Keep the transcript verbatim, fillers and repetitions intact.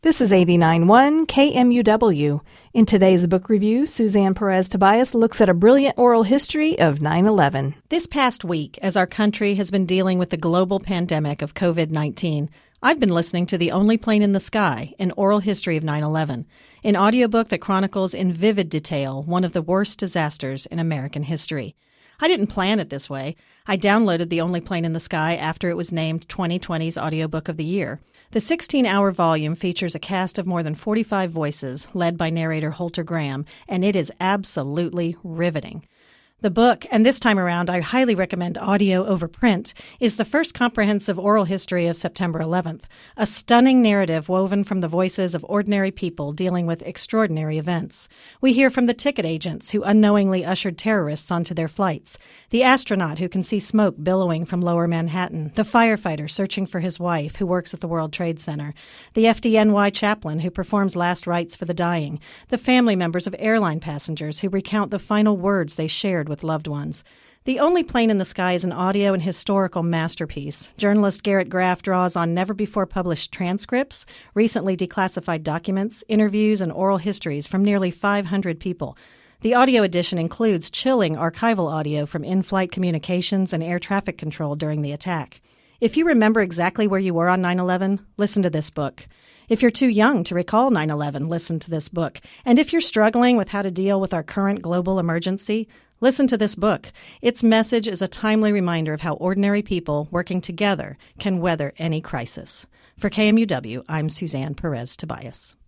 This is eighty-nine point one K M U W. In today's book review, Suzanne Perez Tobias looks at a brilliant oral history of nine eleven. This past week, as our country has been dealing with the global pandemic of covid nineteen, I've been listening to The Only Plane in the Sky, an oral history of nine eleven, an audiobook that chronicles in vivid detail one of the worst disasters in American history. I didn't plan it this way. I downloaded The Only Plane in the Sky after it was named twenty twenty's Audiobook of the Year. The sixteen-hour volume features a cast of more than forty-five voices, led by narrator Holter Graham, and it is absolutely riveting. The book, and this time around I highly recommend audio over print, is the first comprehensive oral history of September eleventh, a stunning narrative woven from the voices of ordinary people dealing with extraordinary events. We hear from the ticket agents who unknowingly ushered terrorists onto their flights, the astronaut who can see smoke billowing from lower Manhattan, the firefighter searching for his wife who works at the World Trade Center, the F D N Y chaplain who performs last rites for the dying, the family members of airline passengers who recount the final words they shared with loved ones. The Only Plane in the Sky is an audio and historical masterpiece. Journalist Garrett Graff draws on never-before-published transcripts, recently declassified documents, interviews, and oral histories from nearly five hundred people. The audio edition includes chilling archival audio from in-flight communications and air traffic control during the attack. If you remember exactly where you were on nine eleven, listen to this book. If you're too young to recall nine eleven, listen to this book. And if you're struggling with how to deal with our current global emergency, listen to this book. Its message is a timely reminder of how ordinary people working together can weather any crisis. For K M U W, I'm Suzanne Perez Tobias.